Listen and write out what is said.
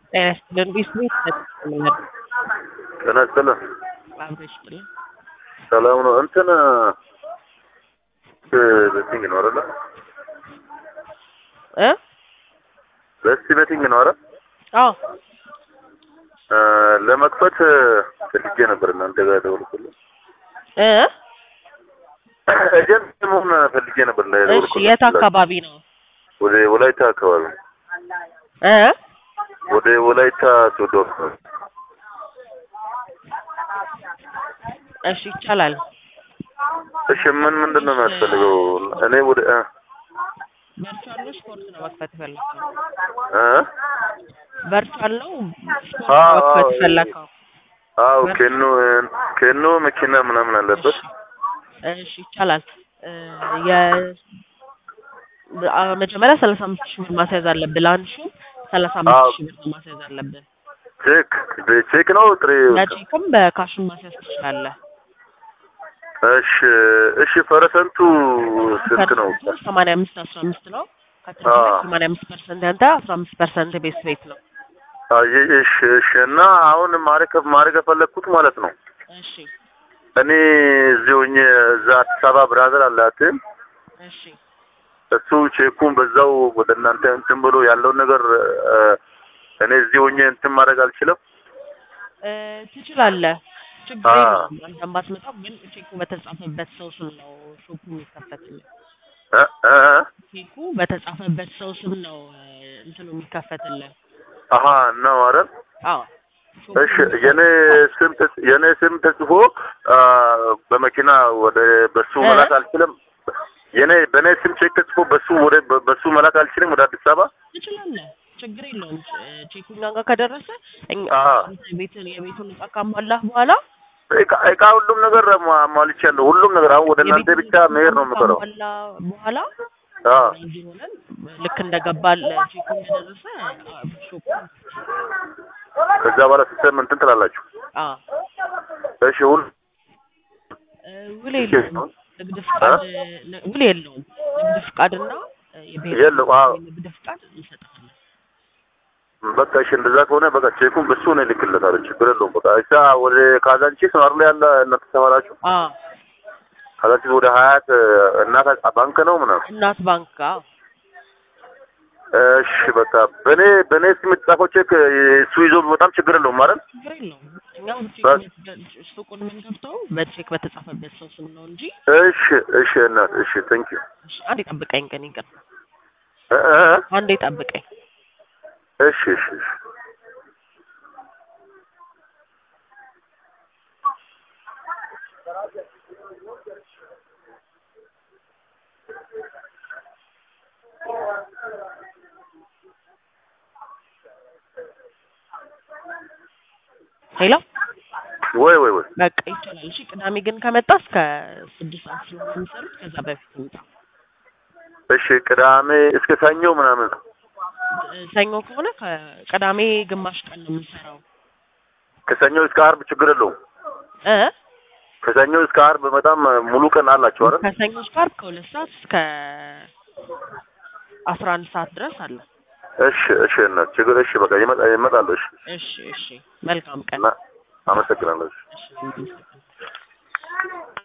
ጤና ይስጥልን ጤና ይስጥልን። አብሮ ይስጥልን። ሰላም ነው። እንትን ቤቲንግ ነው አይደል? እ ቤቲንግ ነው አይደል? አዎ ለመክፈት ፈልጌ ነበር እናንተ ጋር ደውልኩልኝ። ኤጀንት መሆን ፈልጌ ነበር እሺ፣ የት አካባቢ ነው? ወደ ወላይታ አካባቢ። ወደ ወላይታ ሶዶ። እሺ፣ ይቻላል። እሺ፣ ምንድነው የሚያስፈልገው? እኔ ወደ ቨርቹዋል ነው ስፖርት ነው መክፈት ፈለከው? ቨርቹዋል ነው ስፖርት ነው መክፈት ፈለከው? አዎ፣ ከኖ መኪና ምናምን አለበት። እሺ፣ ይቻላል። መጀመሪያ 35,000 ብር ማስያዝ አለብን። ለአንሹ 35,000 ብር ማስያዝ አለብን። ቼክ ነው ጥሬ? በቼክም በካሽም ማስያዝ ትችላለህ። እሺ ፐርሰንቱ ስንት ነው? 85-15 ነው። ከትርፍ 85% ያንተ 15% ቤት ነው። እሺ እና አሁን ማረግ ፈለኩት ማለት ነው። እሺ እኔ እዚሁ እዛ አዲስ አበባ ብራዘር አላት። እሺ እሱ ቼኩን በዛው ወደ እናንተ እንትን ብሎ ያለውን ነገር እኔ እዚሁ እንትን ማድረግ አልችልም? ትችላለህ። ችግር የለውም። አንተም ባትመጣም ግን ቼኩ በተጻፈበት ሰው ስም ነው ሾፑ የሚከፈትልህ። ቼኩ በተጻፈበት ሰው ስም ነው እንትኑ የሚከፈትልህ። ነው አይደል? አዎ። እሺ የኔ ስም ተጽፎ በመኪና ወደ በሱ መላክ አልችልም? በኔ ስም ቼክ ተጽፎ በሱ መላክ አልችልም ወደ አዲስ አበባ? ትችላለህ። ችግር የለውም። ቼኩ እኛ ጋር ከደረሰ የቤቱን ዕቃ ካሟላህ በኋላ ዕቃ ሁሉም ነገር አሟልቻለሁ። ሁሉም ነገር አሁን ወደ እናንተ ብቻ መሄድ ነው የምቀረው። በኋላ እዚህ ሆነን ልክ እንደገባል ቼኩ እንደደረሰ ሾፑ ከዛ በኋላ ሲስተም እንትን ትላላችሁ? እሺ ውል የለውም። ንግድ ፍቃድ ውል የለውም። ንግድ ፍቃድና ንግድ ፍቃድ እንሰጣለን። በቃ እሺ፣ እንደዛ ከሆነ በቃ ቼኩን በሱ ነው ልክለታለሁ። ችግር የለውም። በቃ እዛ ወደ ካዛንቺስ ነው አይደል ያለ እናንተ ተማራችሁ? ካዛንቺስ ወደ ሀያት እናት ባንክ ነው ምናምን? እናት ባንክ። እሺ በቃ በኔ ስም የተጻፈው ቼክ እሱ ይዞ በጣም ችግር የለውም ማለት? ችግር የለውም። እኛው ሱቁን የምንከፍተው በቼክ በተጻፈበት ሰው ስም ነው እንጂ። እሺ እናት፣ እሺ ቴንክ ዩ። አንዴ ጠብቀኝ ግን ይቅር። አንዴ ጠብቀኝ። እሺ ሄሎ ወይ በቃ ይቻላል። እሺ ቅዳሜ ግን ከመጣ እስከ 6 ሰዓት ስለሆነ የሚሰሩት ከዛ በፊት ይምጣ። እሺ ቅዳሜ እስከ ሰኞ ምናምን? ሰኞ ከሆነ ከቅዳሜ ግማሽ ቀን ነው የምንሰራው። ከሰኞ እስከ ዓርብ ችግር የለውም? ከሰኞ እስከ ዓርብ በጣም ሙሉ ቀን አላችሁ አይደል? ከሰኞ እስከ ዓርብ ከ2 ሰዓት እስከ 11 ሰዓት ድረስ አለ። እሺ እና ችግር በቃ ይመጣሉ። እሺ መልካም ቀን። አመሰግናለሁ። እሺ